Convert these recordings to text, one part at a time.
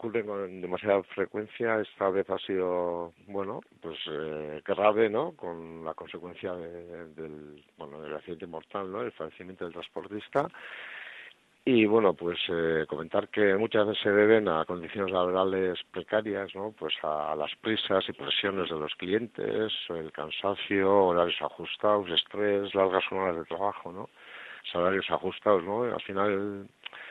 ocurren con demasiada frecuencia. Esta vez ha sido, bueno, pues grave, ¿no? Con la consecuencia del accidente mortal, ¿no? El fallecimiento del transportista. Y bueno, pues comentar que muchas veces se deben a condiciones laborales precarias, ¿no? Pues a las prisas y presiones de los clientes, el cansancio, horarios ajustados, estrés, largas jornadas de trabajo, ¿no? Salarios ajustados, ¿no? Al final,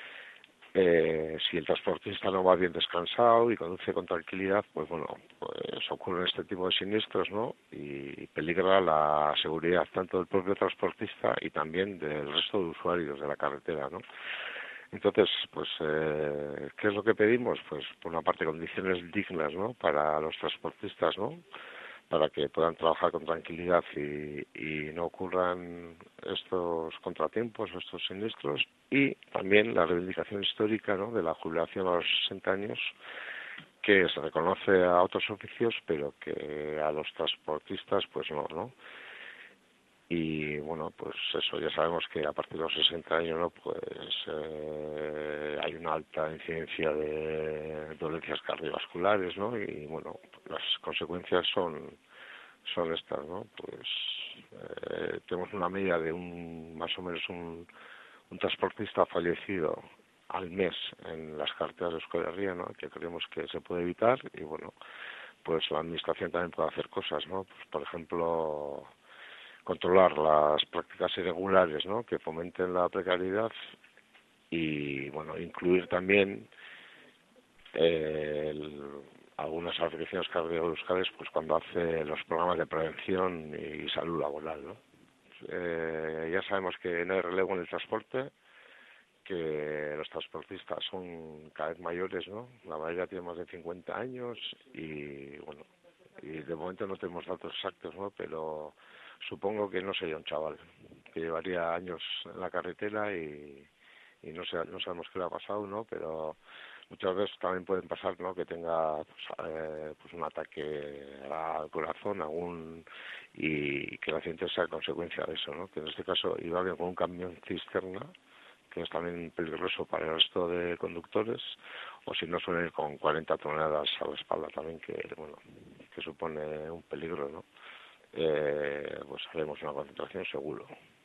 si el transportista no va bien descansado y conduce con tranquilidad, pues bueno, pues ocurren este tipo de siniestros, ¿no? Y peligra la seguridad tanto del propio transportista y también del resto de usuarios de la carretera, ¿no? Entonces, pues, ¿qué es lo que pedimos? Pues, por una parte, condiciones dignas, ¿no? Para los transportistas, ¿no? Para que puedan trabajar con tranquilidad y no ocurran estos contratiempos o estos siniestros. Y también la reivindicación histórica, ¿no? De la jubilación a los 60 años, que se reconoce a otros oficios, pero que a los transportistas, pues no, ¿no? Y bueno, pues eso, ya sabemos que a partir de los 60 años, ¿no? Pues hay una alta incidencia de dolencias cardiovasculares, ¿no? Y bueno, las consecuencias son estas, ¿no? Pues tenemos una media de más o menos un transportista fallecido al mes en las carreteras de Euskal Herria, ¿no? Que creemos que se puede evitar y bueno, pues la administración también puede hacer cosas, ¿no? Pues por ejemplo, controlar las prácticas irregulares, ¿no? Que fomenten la precariedad y bueno, incluir también algunas asociaciones cardiovasculares pues cuando hace los programas de prevención y salud laboral, ¿no? Ya sabemos que no hay relevo en el transporte, que los transportistas son cada vez mayores, ¿no? La mayoría tiene más de 50 años y bueno, y de momento no tenemos datos exactos, ¿no? Pero supongo que no sería un chaval, que llevaría años en la carretera y no sabemos qué le ha pasado, ¿no? Pero muchas veces también pueden pasar, ¿no? Que tenga pues un ataque al corazón y que el accidente sea consecuencia de eso, ¿no? Que en este caso iba bien con un camión cisterna, que es también peligroso para el resto de conductores, o si no suelen ir con 40 toneladas a la espalda también, que bueno, que supone un peligro, ¿no? Pues haremos una concentración seguro.